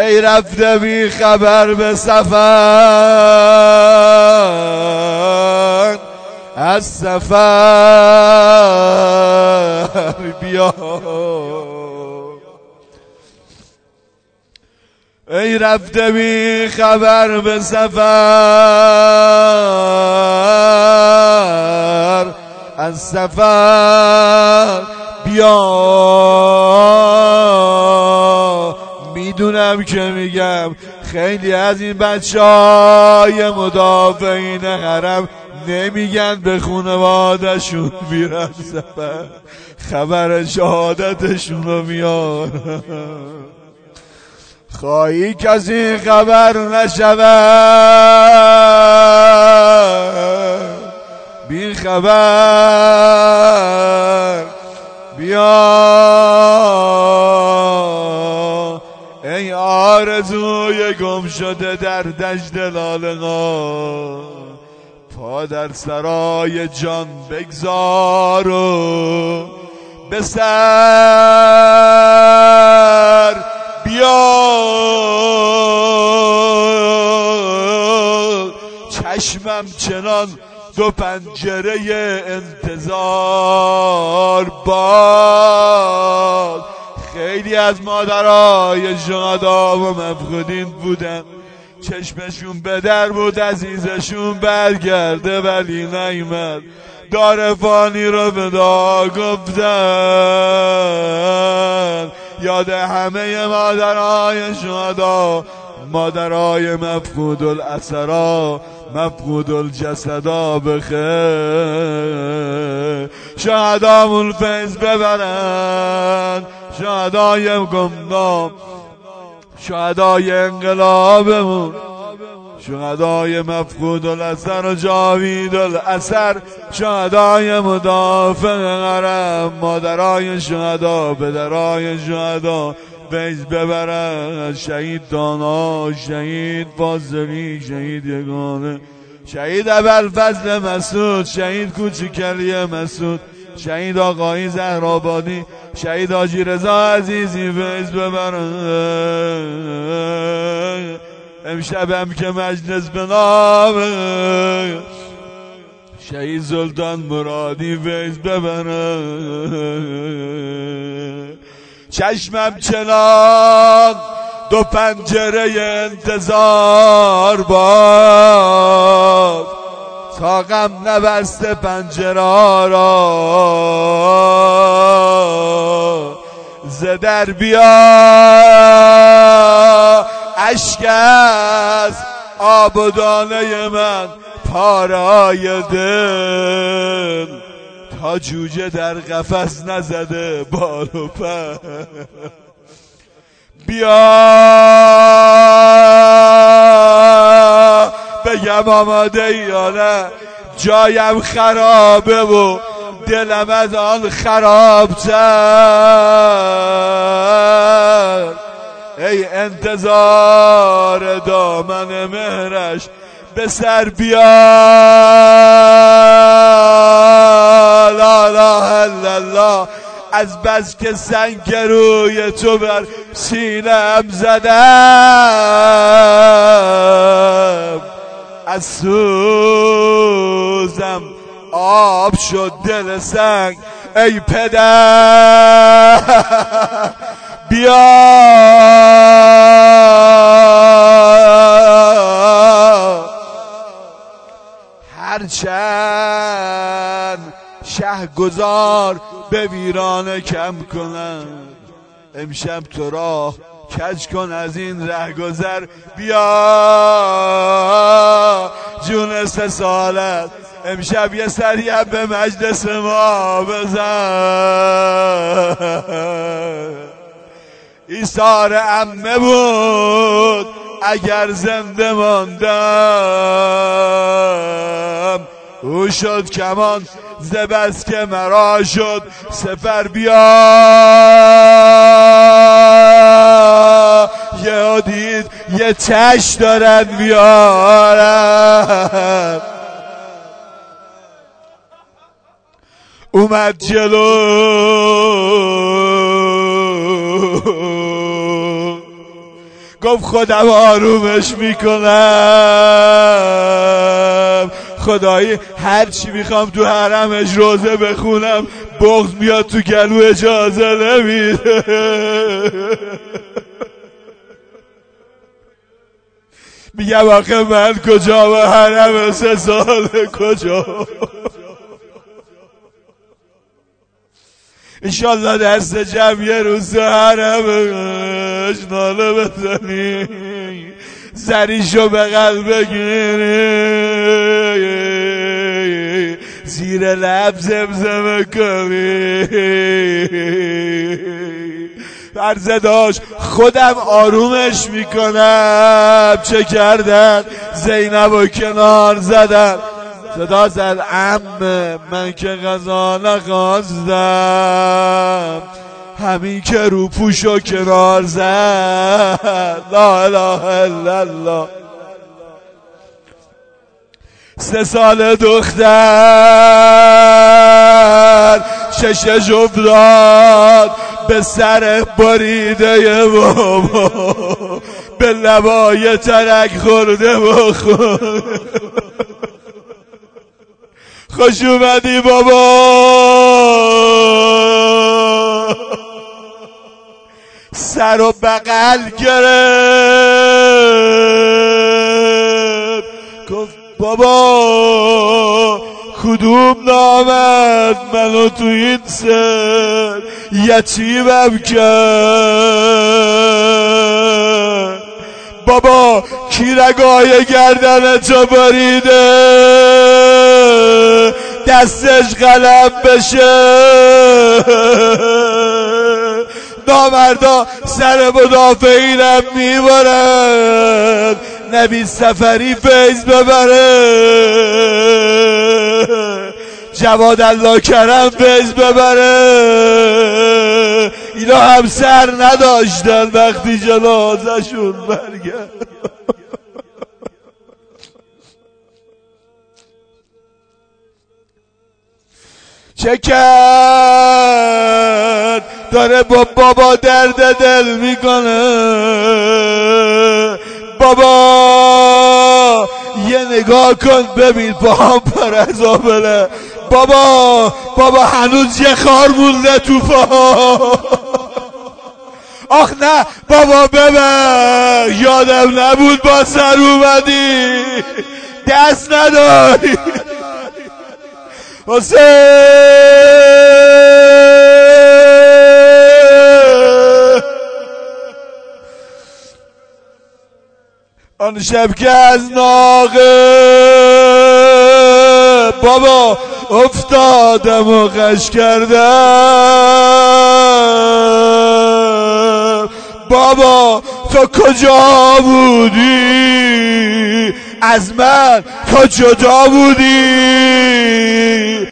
ای رفته بی خبر به سفر، از سفر بیا. ای رفته بی خبر به سفر، از سفر بیا. میدونم که میگم خیلی از این بچهای مدافعین حرم نمیگن به خانواده‌شون بیرن سفر، خبر شهادتشون رو میارن. خواهی کسی خبر نشود، بی خبر بیا. ای آرزوی گم شده در دشت لاله‌ها، پا در سرای جان بگذار و به سر بیا. چشمم چنان دو پنجره انتظار باد. خیلی از مادرای شهدا و مفقودین بودن، چشمشون به در بود عزیزشون برگرده ولی نیامد. دار فانی رو فدا گفتن. یاد همه مادرای شهدا، مادرای مفقود الاسرا، مفقود الجسدا بخیر. شهدامون فیض ببرن، شهدای گمنام، شهدای انقلابمون، شهدای مفقود الاثر و جاوید الاثر، شهدای مدافع حرم، مادرای شهدا، پدرای شهدا فیض ببرن. شهید دانا، شهید فاضلی، شهید یگانه، شهید ابوالفضل مسعود، شهید کوچیکعلی مسعود، شهید آقایی زهرآبادی، شهید حاجی رضا عزیزی فیض ببرن. امشب هم که مجلس به نام شهید سلطان مرادی فیض ببرن. چشمم چنان دو پنجره انتظار باد، تا غم نبسته پنجره را ز در بیا. اشک از آب و دانه من پارای دل، تا جوجه در قفس نزده بال و پر. بیا بگم آماده یا نه، جایم خرابه و دلم از آن خرابتر. ای انتظار دامن مهرش به سر بیا. لا اله الا الله. از بس که سنگ روی تو بر سینم زدم، از سوزم آب شد دل سنگ. ای پدر بیا. هرچند شه گذار به ویرانه کم کنم، امشب تو راه کج کن از این ره گذر. بیا جون 3 سالت امشب یه سریم به مجلس ما بزن. ایثار عمه بود اگر زنده ماندم، او شد کمان ز بس که مرا شد سپر. بیا یه دید یه چش دارن بیارن، اومد جلو گفت خودم آرومش میکنم. خدایی هر چی میخوام تو حرمش روزه بخونم بغض میاد تو گلو اجازه نمیده. میگم آخه من کجا به حرم 3 سال کجا. انشالله درس جمع یه روز حرمش ناله بزنی زریشو به قلب بگیری زیر لب زمزمه کنی. عرضه داشت خودم آرومش میکنم. چه کردن؟ زینب و کنار زدن. صدا زد عمه من که غذا نخواستم. همین که رو پوشو کنار زد. لا اله الا الله. 3 سال دختر چشش افتاد به سر بریده بابا. به لبای ترک خورده و خوش اومدی بابا. سر و بغل گرفت گفت بابا کدوم نامد منو تو این سر یتیمم کرد. بابا کی رگای گردنتو بریده دستش قلم بشه. نامردا سر مدافعینم میبرن نبی سفری فیض ببره. جواد الله کرم فیض ببره. اینا هم سر نداشتن وقتی جنازشون برگرد. چه کرد داره با بابا درد دل میکنه. بابا یه نگاه کن ببین با هم پر عذابله. بابا هنوز یه خار مونده تو پا. آخ نه بابا ببر یادم نبود با سر اومدی دست نداری. آن شب که از ناقه بابا افتادم و غش کردم. بابا تو کجا بودی؟ از من تو جدا بودی؟